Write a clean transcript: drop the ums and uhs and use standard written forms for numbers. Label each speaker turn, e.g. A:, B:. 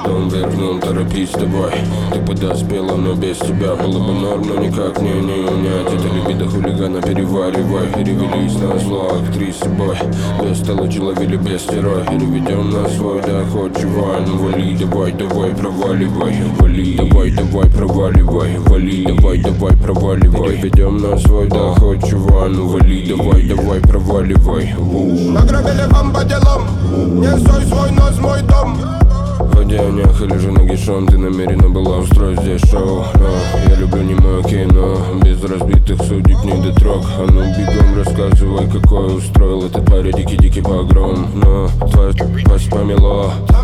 A: Том вверх, но торопись давай. Ты подоспела, но без тебя было бы норм, но никак не унять. Это либидо хулигана переваривай. Перевелись на зло актрисы, бой. Без толочи ловили без стерой. Переведем на свой доход, чувак. Ну вали, давай, давай, проваливай. Вали, давай, давай, проваливай. Вали, давай, давай, проваливай. Переведем на свой доход, чувак. Ну вали, давай, давай, проваливай.
B: Ограбили вам по делам. Не стой свой нос, мой дом.
A: В одеяниях или же нагишом ты намерена была устроить здесь шоу. Но я люблю немое кино, без разбитых судеб не дотрог. А ну бегом рассказывай, какой устроил этот парень дикий-дикий погром. Но твоя пасть помело.